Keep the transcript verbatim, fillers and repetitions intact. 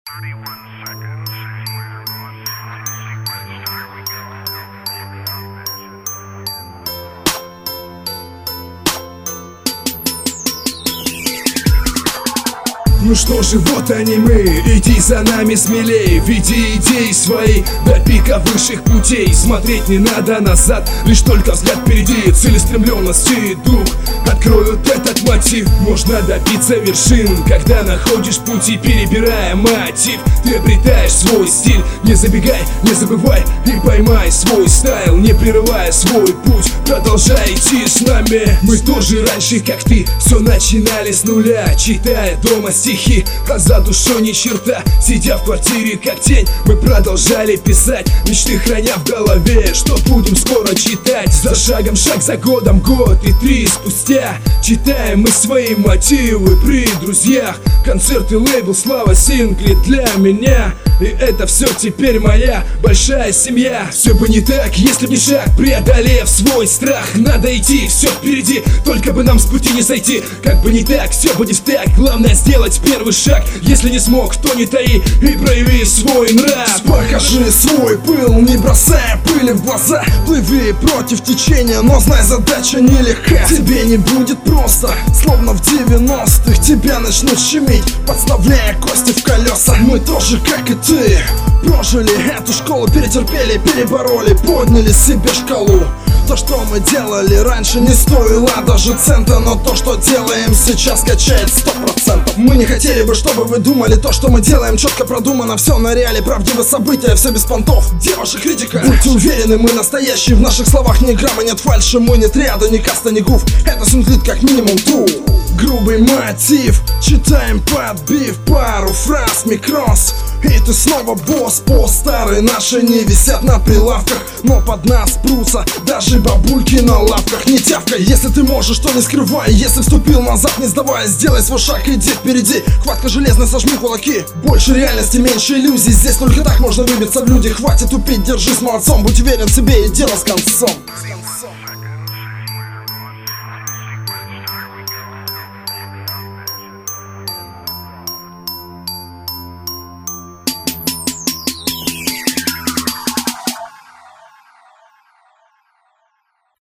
Ну что же, вот они мы, иди за нами смелей, веди идеи свои до пика высших путей. Смотреть не надо назад, лишь только взгляд впереди. Целеустремленность и дух откроют этот мотив. Можно добиться вершин, когда находишь пути, перебирая мотив. Ты обретаешь свой стиль, не забегай, не забывай и поймай свой стайл, не прерывая свой путь, продолжай идти с нами. Мы тоже раньше, как ты, все начинали с нуля, читая дома стихи, а за душой ни черта. Сидя в квартире как тень, мы продолжали писать, мечты храня в голове, что будем скоро читать. За шагом, шаг за годом, год и три спустя читаем мы свои мотивы при друзьях. Концерты, лейбл, слава, сингли для меня. И это все теперь моя большая семья. Все бы не так, если б не шаг, преодолев свой страх. Надо идти, все впереди, только бы нам с пути не сойти. Как бы не так, все будет так, главное сделать первый шаг. Если не смог, то не таи и прояви свой нрав. Покажи свой пыл, не бросая пыли в глаза. Плыви против течения, но знай, задача нелегка. Тебе не будет просто, словно в девяностых тебя начнут щемить, подставляя кости в колеса. Мы тоже, как и ты, прожили эту школу, перетерпели, перебороли, подняли себе шкалу. То, что мы делали раньше, не стоило даже цента, но то, что делаем сейчас, качает сто процентов. Мы не хотели бы, чтобы вы думали, то, что мы делаем, четко продумано, все на реале, правдивые события, все без понтов. Где ваша критика? Будьте уверены, мы настоящие, в наших словах ни грамма нет фальши. Мы не триада, ни каста, ни гуф, это синглит как минимум true. Грубый мотив, читаем подбив, пару фраз, микрос, и ты снова босс. Постары наши не висят на прилавках, но под нас прутся даже бабульки на лавках. Не тявкай, если ты можешь, то не скрывай. Если вступил назад, не сдавай, сделай свой шаг, иди впереди. Хватка железная, сожми кулаки. Больше реальности, меньше иллюзий. Здесь только так можно выбиться в люди. Хватит тупить, держись молодцом, будь уверен в себе и дело с концом.